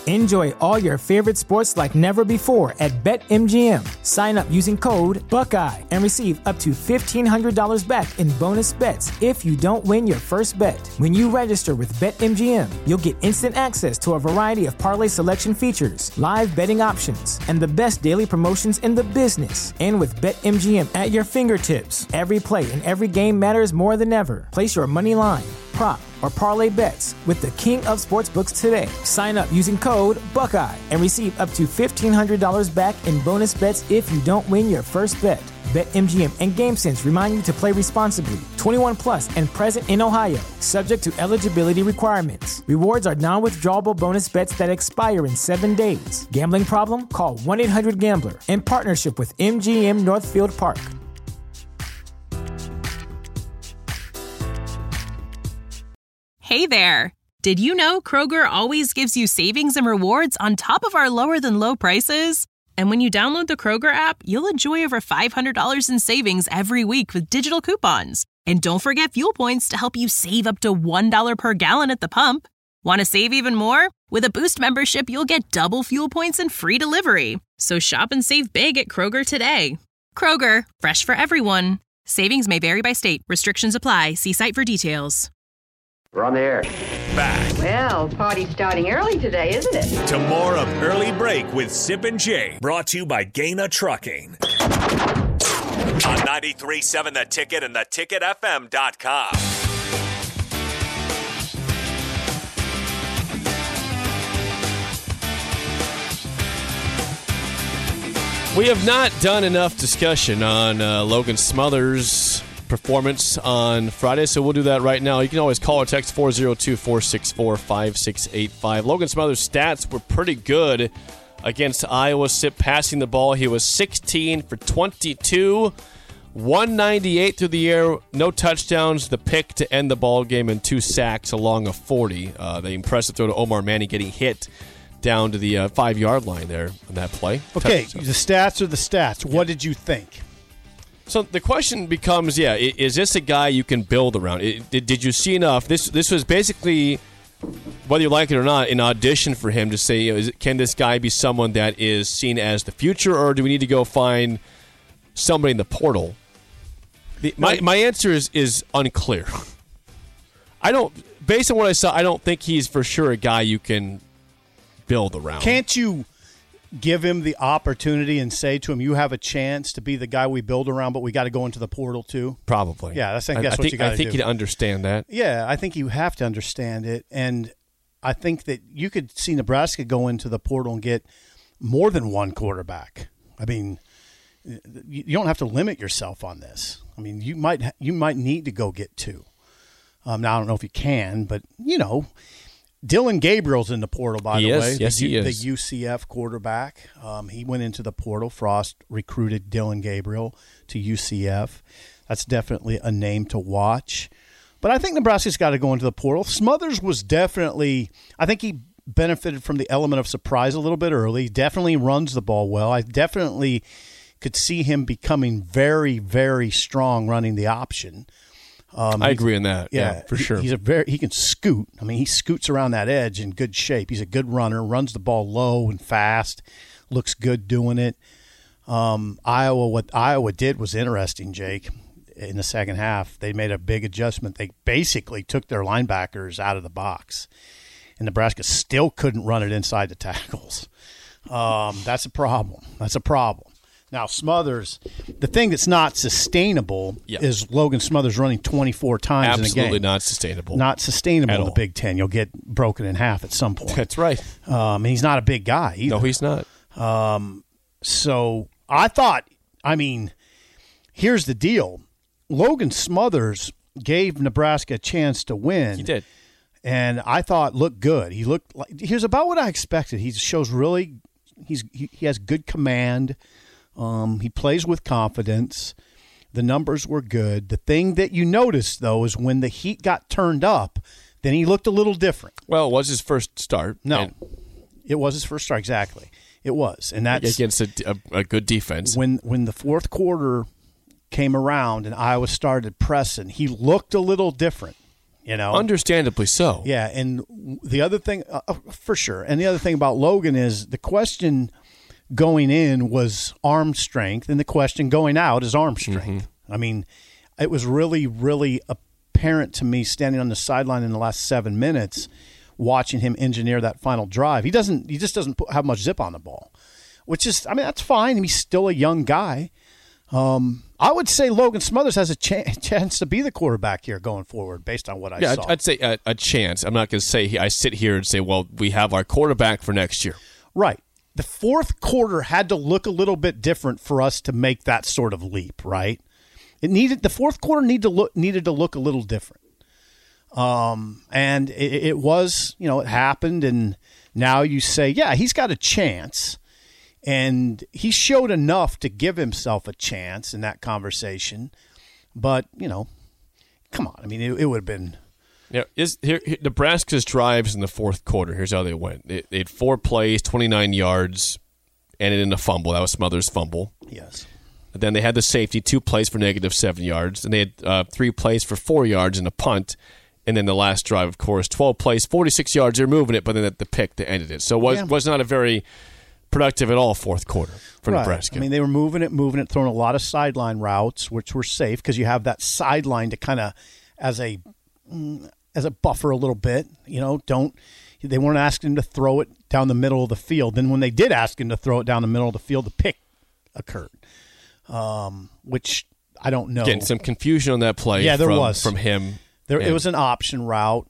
Enjoy all your favorite sports like never before at BetMGM. Sign up using code Buckeye and receive up to $1,500 back in bonus bets if you don't win your first bet. When you register with BetMGM, you'll get instant access to a variety of parlay selection features, live betting options, and the best daily promotions in the business. And with BetMGM at your fingertips, every play and every game matters more than ever. Place your money line, prop, or parlay bets with the king of sportsbooks today. Sign up using code Buckeye and receive up to $1,500 back in bonus bets if you don't win your first bet. BetMGM and GameSense remind you to play responsibly. 21 plus and present in Ohio, subject to eligibility requirements. Rewards are non-withdrawable bonus bets that expire in 7 days. Gambling problem? Call 1-800-GAMBLER. In partnership with MGM Northfield Park. Hey there! Did you know Kroger always gives you savings and rewards on top of our lower-than-low prices? And when you download the Kroger app, you'll enjoy over $500 in savings every week with digital coupons. And don't forget fuel points to help you save up to $1 per gallon at the pump. Want to save even more? With a Boost membership, you'll get double fuel points and free delivery. So shop and save big at Kroger today. Kroger, fresh for everyone. Savings may vary by state. Restrictions apply. See site for details. We're on the air. Back. Well, party's starting early today, isn't it? To more of Early Break with Sip and Jay. Brought to you by Gaina Trucking. On 93.7 The Ticket and theticketfm.com. We have not done enough discussion on Logan Smothers' performance on Friday, so we'll do that right now. You can always call or text 402-464-5685. Logan Smothers' stats were pretty good against Iowa. Sip passing the ball. He was 16 for 22, 198 through the air, no touchdowns, the pick to end the ball game, and 2 sacks along a 40. The impressive throw to Omar Manning getting hit down to the 5-yard line there on that play. Okay, the stats are the stats. What did you think? So the question becomes, is this a guy you can build around? Did you see enough? This was basically, whether you like it or not, an audition for him to say, can this guy be someone that is seen as the future, or do we need to go find somebody in the portal? My answer is unclear. Based on what I saw, I don't think he's for sure a guy you can build around. Can't you give him the opportunity and say to him, you have a chance to be the guy we build around, but we got to go into the portal too? Probably. Yeah, that's what you got to do. I think he'd understand that. Yeah, I think you have to understand it. And I think that you could see Nebraska go into the portal and get more than one quarterback. I mean, you don't have to limit yourself on this. I mean, you might need to go get 2. Now, I don't know if you can, but, Dylan Gabriel's in the portal, by the way. Yes, he is. The UCF quarterback. He went into the portal. Frost recruited Dylan Gabriel to UCF. That's definitely a name to watch. But I think Nebraska's got to go into the portal. Smothers was definitely – I think he benefited from the element of surprise a little bit early. He definitely runs the ball well. I definitely could see him becoming very, very strong running the option. I agree on that. Yeah, for sure. He can scoot. I mean, he scoots around that edge in good shape. He's a good runner, runs the ball low and fast, looks good doing it. What Iowa did was interesting, Jake. In the second half, they made a big adjustment. They basically took their linebackers out of the box, and Nebraska still couldn't run it inside the tackles. That's a problem. Now, Smothers, the thing that's not sustainable is Logan Smothers running 24 times in a game. Absolutely not sustainable. Not sustainable in the Big Ten. You'll get broken in half at some point. That's right. And he's not a big guy either. No, he's not. So I thought, here's the deal. Logan Smothers gave Nebraska a chance to win. He did. And I thought looked good. He was about what I expected. He shows really he has good command. He plays with confidence. The numbers were good. The thing that you noticed, though, is when the heat got turned up, then he looked a little different. Well, it was his first start. No, it was his first start, exactly. It was. And that's against a good defense. When the fourth quarter came around and Iowa started pressing, he looked a little different. Understandably so. Yeah, and the other thing, for sure, and the other thing about Logan is the question going in was arm strength, and the question going out is arm strength. I mean, it was really, really apparent to me standing on the sideline in the last 7 minutes, watching him engineer that final drive. He just doesn't have much zip on the ball, which is, I mean, that's fine. He's still a young guy. I would say Logan Smothers has a chance to be the quarterback here going forward based on what I saw. I'd say a chance. I'm not going to say I sit here and say, well, we have our quarterback for next year. Right. The fourth quarter had to look a little bit different for us to make that sort of leap, right? The fourth quarter needed to look a little different. And it was, it happened, and now you say, yeah, he's got a chance. And he showed enough to give himself a chance in that conversation. But, come on. I mean, it would have been. Here, Nebraska's drives in the fourth quarter, here's how they went. They had 4 plays, 29 yards, ended in a fumble. That was Smothers' fumble. Yes. And then they had the safety, 2 plays for -7 yards. And they had 3 plays for 4 yards and a punt. And then the last drive, of course, 12 plays, 46 yards. They're moving it, but then the pick that ended it. So it was not a very productive at all fourth quarter for Nebraska. I mean, they were moving it, throwing a lot of sideline routes, which were safe because you have that sideline to kind of as a buffer a little bit. They weren't asking him to throw it down the middle of the field. Then when they did ask him to throw it down the middle of the field, the pick occurred, which I don't know. Getting some confusion on that play. Yeah, there was from him. It was an option route.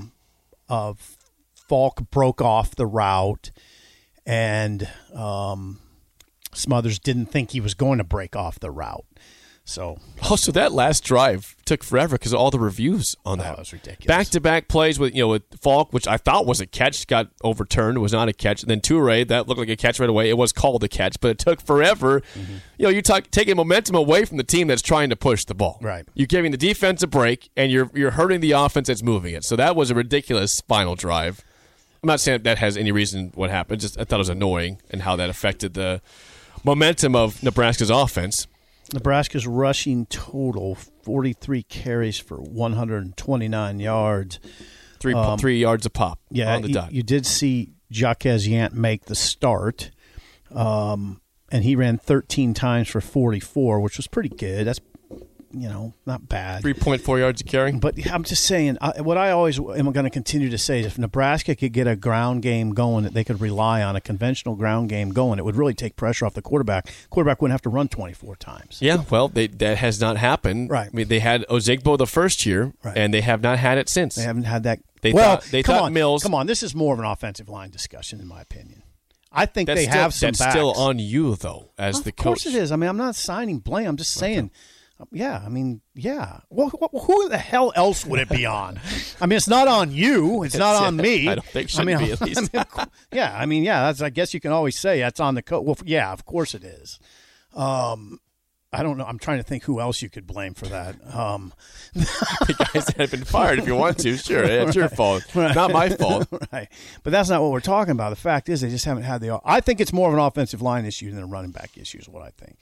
Falk broke off the route. And Smothers didn't think he was going to break off the route. So that last drive took forever because of all the reviews on that. That was ridiculous. Back-to-back plays with Falk, which I thought was a catch, got overturned. It was not a catch. And then Toure, that looked like a catch right away. It was called a catch, but it took forever. Mm-hmm. You're taking momentum away from the team that's trying to push the ball. Right. You're giving the defense a break, and you're hurting the offense that's moving it. So that was a ridiculous final drive. I'm not saying that has any reason what happened. Just I thought it was annoying and how that affected the momentum of Nebraska's offense. Nebraska's rushing total, 43 carries for 129 yards. 3 yards a pop on the dot. You did see Jaquez Yant make the start, and he ran 13 times for 44, which was pretty good. That's not bad. 3.4 yards a carry. But I'm just saying, what I always am going to continue to say is if Nebraska could get a ground game going that they could rely on, a conventional ground game going, it would really take pressure off the quarterback. Quarterback wouldn't have to run 24 times. Yeah, well, that has not happened. Right. I mean, they had Ozigbo the first year, and they have not had it since. They haven't had that. They thought Mills. Come on, this is more of an offensive line discussion, in my opinion. I think they have some backs. That's still on you, though, as the coach. Of course it is. I mean, I'm not assigning blame. I'm just saying. Yeah, I mean, yeah. Well, who the hell else would it be on? I mean, it's not on you. It's not on me. I don't think it should be, at least. That's, I guess you can always say that's on the coach. Well, yeah, of course it is. I don't know. I'm trying to think who else you could blame for that. The guys that have been fired, if you want to, sure. It's your fault. Right. Not my fault. Right. But that's not what we're talking about. The fact is they just haven't had the – I think it's more of an offensive line issue than a running back issue is what I think.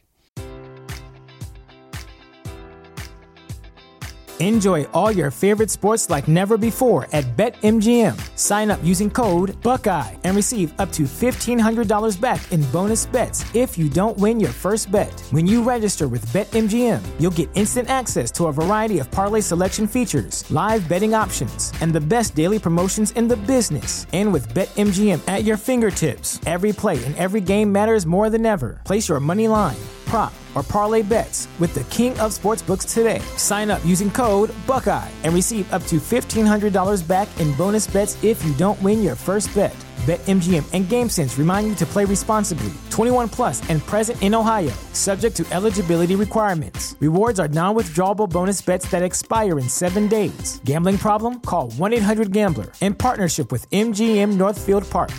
Enjoy all your favorite sports like never before at BetMGM. Sign up using code Buckeye and receive up to $1,500 back in bonus bets if you don't win your first bet. When you register with BetMGM, you'll get instant access to a variety of parlay selection features, live betting options, and the best daily promotions in the business. And with BetMGM at your fingertips, every play and every game matters more than ever. Place your money line, prop, or parlay bets with the king of sportsbooks today. Sign up using code Buckeye and receive up to $1,500 back in bonus bets if you don't win your first bet. BetMGM and GameSense remind you to play responsibly. 21 plus and present in Ohio, subject to eligibility requirements. Rewards are non-withdrawable bonus bets that expire in 7 days. Gambling problem? Call 1-800-GAMBLER. In partnership with MGM Northfield Park.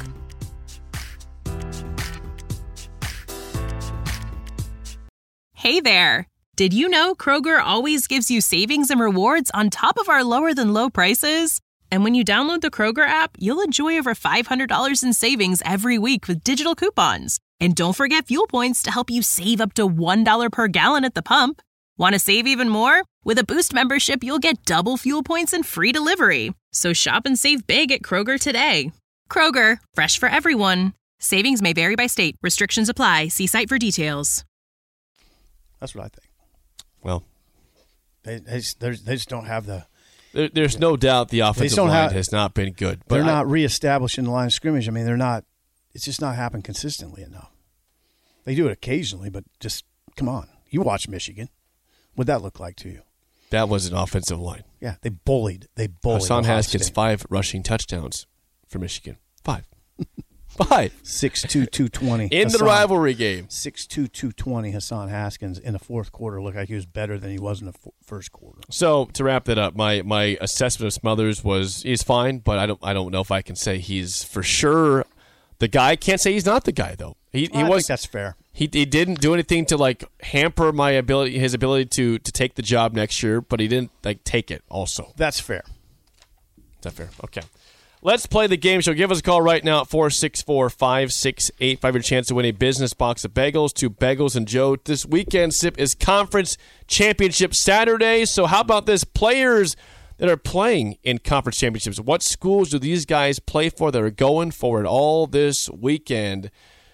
Hey there! Did you know Kroger always gives you savings and rewards on top of our lower-than-low prices? And when you download the Kroger app, you'll enjoy over $500 in savings every week with digital coupons. And don't forget fuel points to help you save up to $1 per gallon at the pump. Want to save even more? With a Boost membership, you'll get double fuel points and free delivery. So shop and save big at Kroger today. Kroger, fresh for everyone. Savings may vary by state. Restrictions apply. See site for details. That's what I think. Well, they just don't have the. There's no doubt the offensive line has not been good. But they're not reestablishing the line of scrimmage. I mean, they're not. It's just not happened consistently enough. They do it occasionally, but just come on. You watch Michigan. What'd that look like to you? That was an offensive line. Yeah, they bullied. Hassan Haskins, 5 rushing touchdowns for Michigan. 5. 6'2", 220. In the rivalry game. 6'2", 220, Hassan Haskins in the fourth quarter looked like he was better than he was in the first quarter. So to wrap that up, my assessment of Smothers was he's fine, but I don't know if I can say he's for sure the guy. I can't say he's not the guy though. I think that's fair. He didn't do anything to like hamper his ability to take the job next year, but he didn't like take it also. That's fair. Is that fair? Okay. Let's play the game show. Give us a call right now at 464-5685. Your chance to win a business box of bagels to Bagels and Joe. This weekend, Sip, is Conference Championship Saturday. So how about this? Players that are playing in Conference Championships, what schools do these guys play for that are going for it all this weekend?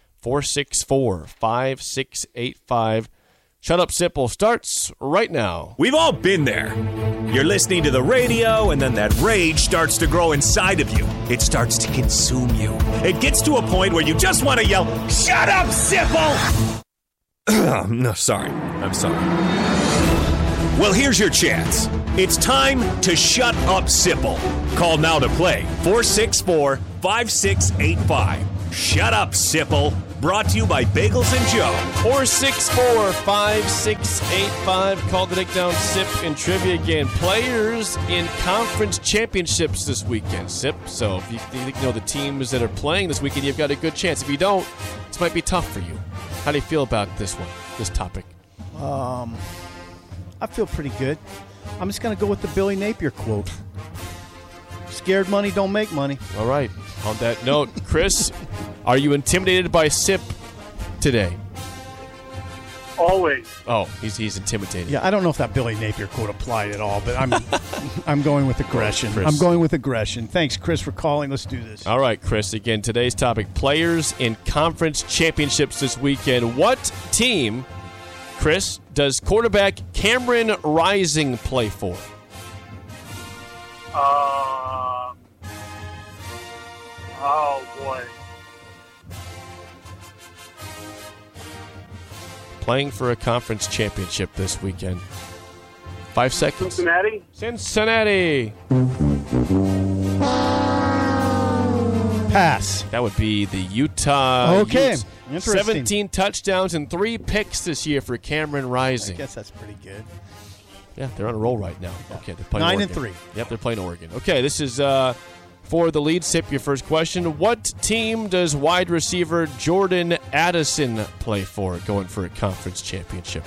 464-5685. Shut Up Sipple starts right now. We've all been there. You're listening to the radio, and then that rage starts to grow inside of you. It starts to consume you. It gets to a point where you just want to yell, "Shut up, Sipple!" No, sorry. I'm sorry. Well, here's your chance. It's time to shut up, Sipple. Call now to play. 464-5685. Shut up, Sipple. Brought to you by Bagels and Joe. 464-5685. Call the Nick Down Sip and Trivia again. Players in conference championships this weekend, Sip. So if you know the teams that are playing this weekend, you've got a good chance. If you don't, this might be tough for you. How do you feel about this topic? I feel pretty good. I'm just going to go with the Billy Napier quote. Scared money don't make money. All right. On that note, Chris, are you intimidated by Sip today? Always. Oh, he's intimidated. Yeah, I don't know if that Billy Napier quote applied at all, but I'm going with aggression. Chris. I'm going with aggression. Thanks, Chris, for calling. Let's do this. All right, Chris. Again, today's topic: players in conference championships this weekend. What team, Chris, does quarterback Cameron Rising play for? Oh, boy. Playing for a conference championship this weekend. 5 seconds. Cincinnati. Pass. That would be the Utah. Okay. Utes. Interesting. 17 touchdowns and 3 picks this year for Cameron Rising. I guess that's pretty good. Yeah, they're on a roll right now. Okay, they're playing 9 Oregon. and 3. Yep, they're playing Oregon. Okay, this is for the lead. Sip, your first question. What team does wide receiver Jordan Addison play for, going for a conference championship?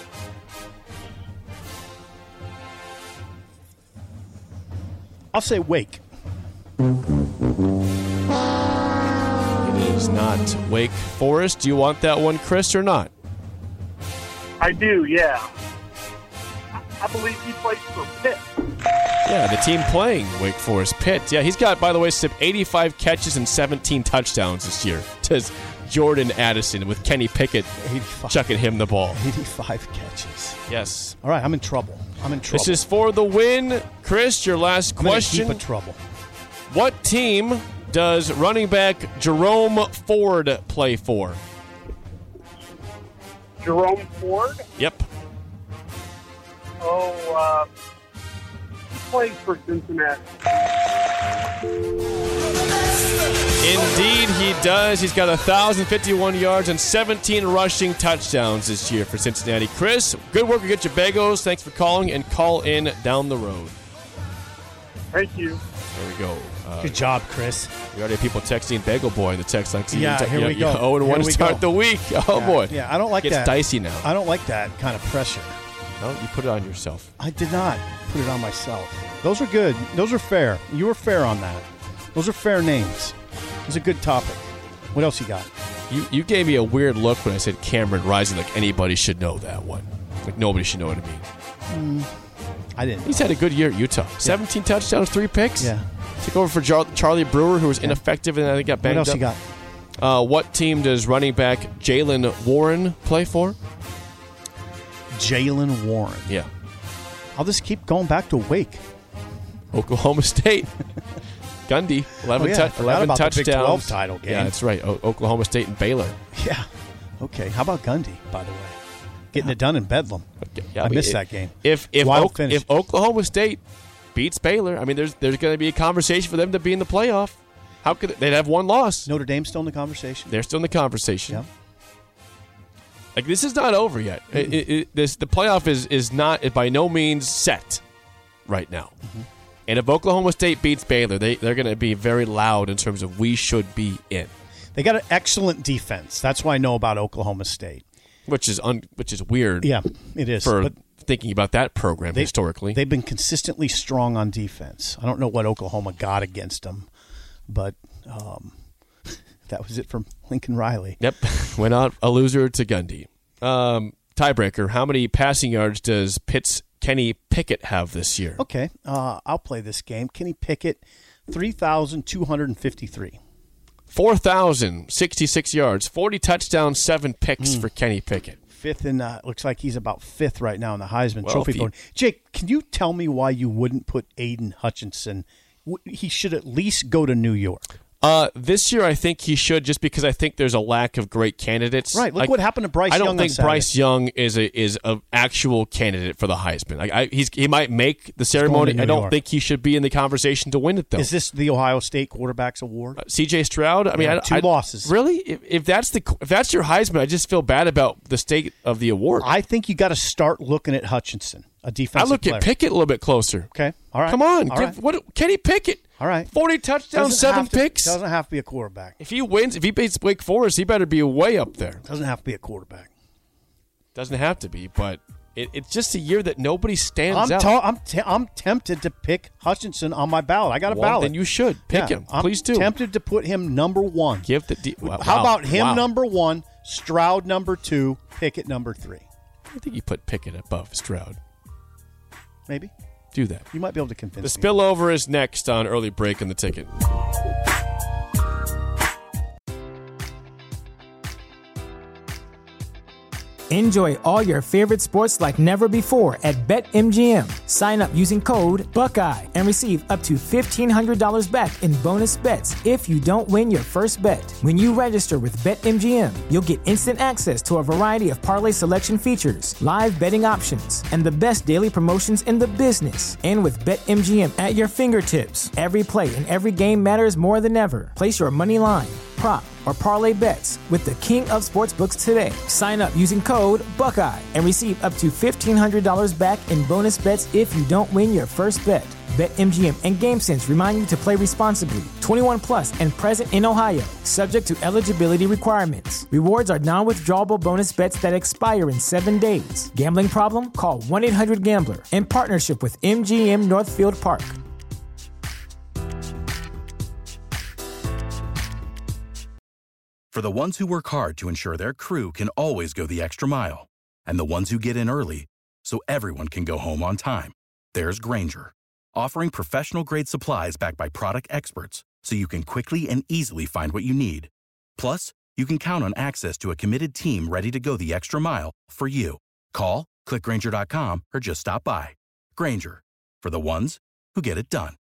I'll say Wake. It is not Wake Forest. Do you want that one, Chris, or not? I do, yeah. I believe he plays for Pitt. Yeah, the team playing Wake Forest, Pitt. Yeah, he's got, by the way, Sip, 85 catches and 17 touchdowns this year. Says Jordan Addison with Kenny Pickett 85. chucking him the ball. 85 catches. Yes. All right, I'm in trouble. This is for the win. Chris, your last question. I'm in deep trouble. What team does running back Jerome Ford play for? Jerome Ford? Yep. Oh, he plays for Cincinnati. Indeed, he does. He's got 1,051 yards and 17 rushing touchdowns this year for Cincinnati. Chris, good work. We get your bagels. Thanks for calling, and call in down the road. Thank you. There we go. Good job, Chris. We already have people texting Bagel Boy in the text line. Yeah, here we go. 0-1 to start the week. Oh, boy. Yeah, I don't like that. It's dicey now. I don't like that kind of pressure. No, you put it on yourself. I did not put it on myself. Those are good. Those are fair. You were fair on that. Those are fair names. It's a good topic. What else you got? You gave me a weird look when I said Cameron Rising, like anybody should know that one. Like nobody should know what I mean. I didn't. He's had a good year at Utah. 17 touchdowns, 3 picks. Yeah. Took over for Charlie Brewer, who was ineffective and I think got banged up. What else you got? What team does running back Jaylen Warren play for? Jaylen Warren. Yeah. I'll just keep going back to Wake. Oklahoma State. Gundy, 11 touchdowns. The Big 12 title game. Yeah, that's right. Oklahoma State and Baylor. Yeah. Okay. How about Gundy, by the way? Getting it done in Bedlam. Yeah, I missed that game. If Oklahoma State beats Baylor, I mean, there's going to be a conversation for them to be in the playoff. How could they'd have one loss? Notre Dame's still in the conversation. They're still in the conversation. Yeah. Like, this is not over yet. The playoff is not by no means set right now. Mm-hmm. And if Oklahoma State beats Baylor, they're going to be very loud in terms of we should be in. They got an excellent defense. That's what I know about Oklahoma State. Which is weird. Yeah, it is. For thinking about that program historically. They've been consistently strong on defense. I don't know what Oklahoma got against them, but that was it from Lincoln Riley. Yep. Went out a loser to Gundy. Tiebreaker, how many passing yards does Pitt's Kenny Pickett have this year? Okay, I'll play this game. Kenny Pickett, 3,253. 4,066 yards, 40 touchdowns, 7 picks for Kenny Pickett. Fifth in, looks like he's about fifth right now in the Heisman Trophy vote. Jake, can you tell me why you wouldn't put Aiden Hutchinson? He should at least go to New York. This year, I think he should, just because I think there's a lack of great candidates. Right. Look what happened to Bryce Young. I don't think Bryce Young is an actual candidate for the Heisman. He might make the ceremony. I don't think he should be in the conversation to win it, though. Is this the Ohio State Quarterback's Award? C.J. Stroud. I mean, two losses. Really? If that's your Heisman, I just feel bad about the state of the award. I think you got to start looking at Hutchinson, a defensive player. I look at Pickett a little bit closer. Okay. All right. Come on. Kenny Pickett. All right. 40 touchdowns, 7 picks. Doesn't have to be a quarterback. If he wins, if he beats Wake Forest, he better be way up there. Doesn't have to be a quarterback. Doesn't have to be, but it's just a year that nobody stands out. I'm tempted to pick Hutchinson on my ballot. I got a ballot. Then you should pick him. Please do. I'm tempted to put him number 1. How about him number 1, Stroud number 2, Pickett number 3? I think you put Pickett above Stroud. Maybe. Do that. You might be able to convince me. The spillover is next on Early Break in the Ticket. Enjoy all your favorite sports like never before at BetMGM. Sign up using code Buckeye and receive up to $1,500 back in bonus bets if you don't win your first bet. When you register with BetMGM, you'll get instant access to a variety of parlay selection features, live betting options, and the best daily promotions in the business. And with BetMGM at your fingertips, every play and every game matters more than ever. Place your money line, prop, or parlay bets with the king of sportsbooks today. Sign up using code Buckeye and receive up to $1,500 back in bonus bets if you don't win your first bet. BetMGM and GameSense remind you to play responsibly. 21 plus and present in Ohio, subject to eligibility requirements. Rewards are non-withdrawable bonus bets that expire in 7 days. Gambling problem? Call 1-800-GAMBLER. In partnership with MGM Northfield Park. For the ones who work hard to ensure their crew can always go the extra mile, and the ones who get in early so everyone can go home on time, there's Grainger, offering professional-grade supplies backed by product experts so you can quickly and easily find what you need. Plus, you can count on access to a committed team ready to go the extra mile for you. Call, click Grainger.com, or just stop by. Grainger, for the ones who get it done.